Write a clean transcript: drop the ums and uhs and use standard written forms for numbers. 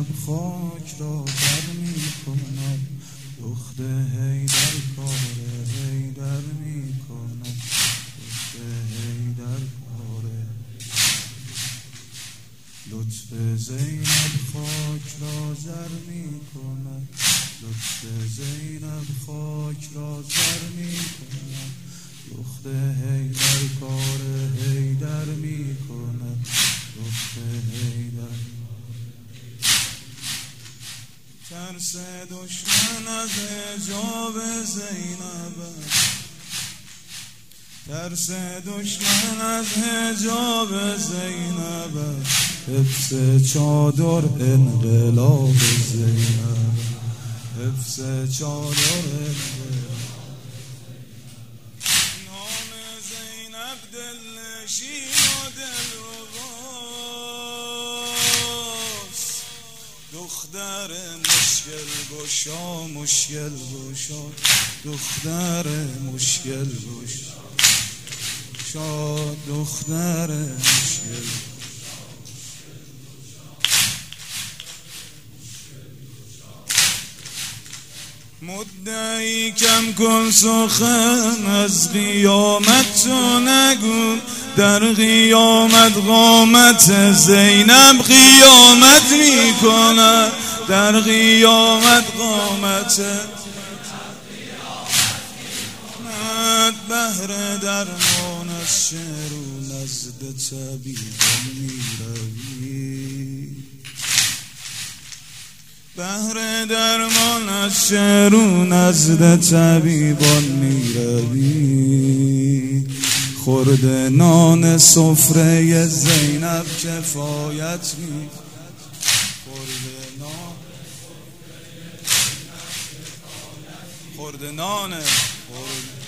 زینب خاک را در می کند، دخت حیدر کار حیدر می کند، دخت حیدر کار. لطف زینب خاک را زر می کند، لطف زینب خاک را زر می کند، دخت حیدر کار حیدر می کند، دخت حیدر. ترس دشمن از حجاب زینب، ترس دشمن از حجاب زینب، حفظ چادر انقلاب زینب، حفظ چادر انقلاب. نام زینب دلنشین و دلرباست، دختر مشکل گشا مشکل گشا، دختر مشکل گشا، دختر مشکل. مدعی کم کن سخن از قیامت تو نگو، در قیامت قامت زینب قیامت می کند، در قیامت قامت بهر درمان از شعر و نزد طبیبان می روی، بهر درمان از شعر و نزد طبیبان می روی. خورد نان سفره زینب کفایت می، خورد نان